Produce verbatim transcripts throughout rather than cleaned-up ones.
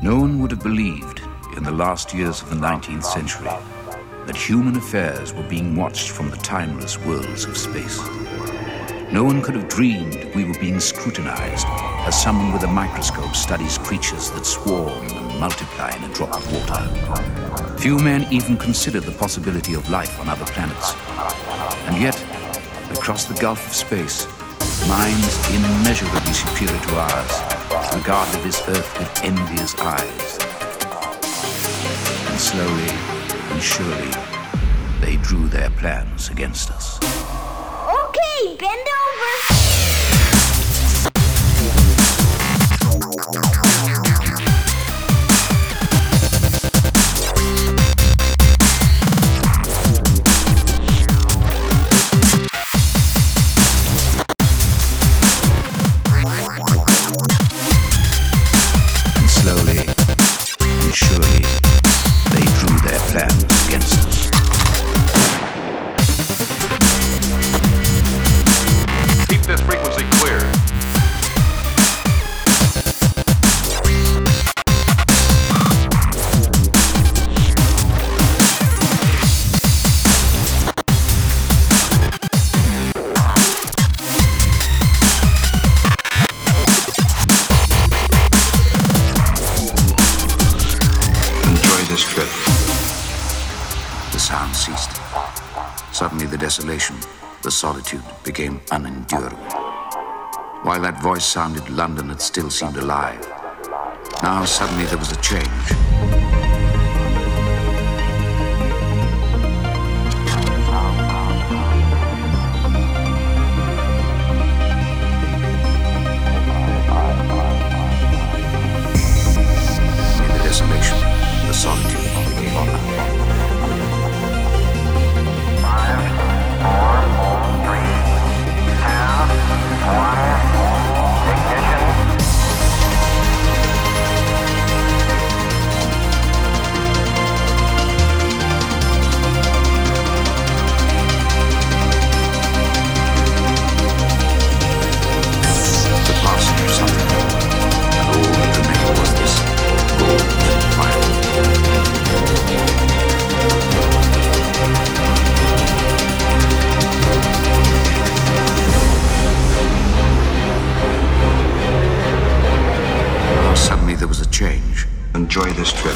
No one would have believed in the last years of the nineteenth century that human affairs were being watched from the timeless worlds of space. No one could have dreamed we were being scrutinized as someone with a microscope studies creatures that swarm and multiply in a drop of water. Few men even considered the possibility of life on other planets. And yet, across the gulf of space, minds immeasurably superior to ours regarded this earth with envious eyes. And slowly and surely, they drew their plans against us. Okay, bend over. Desolation, the solitude became unendurable. While that voice sounded, London had still seemed alive. Now suddenly there was a change. In the desolation, the solitude became unendurable. There was a change. Enjoy this trip.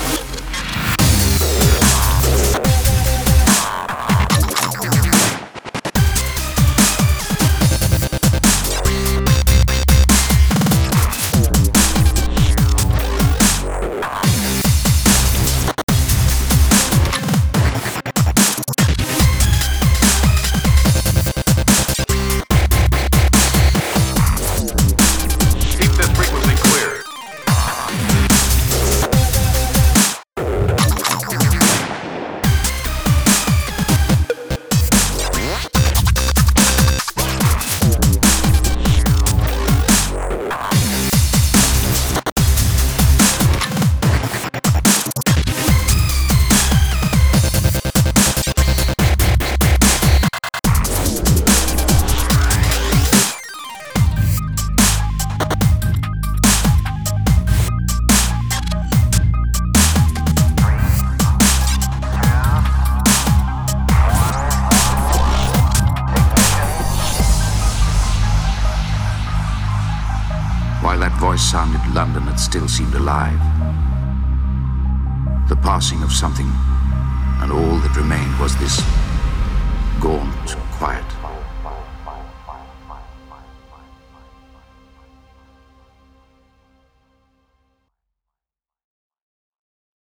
Sounded, London had still seemed alive. The passing of something, and all that remained was this gaunt quiet.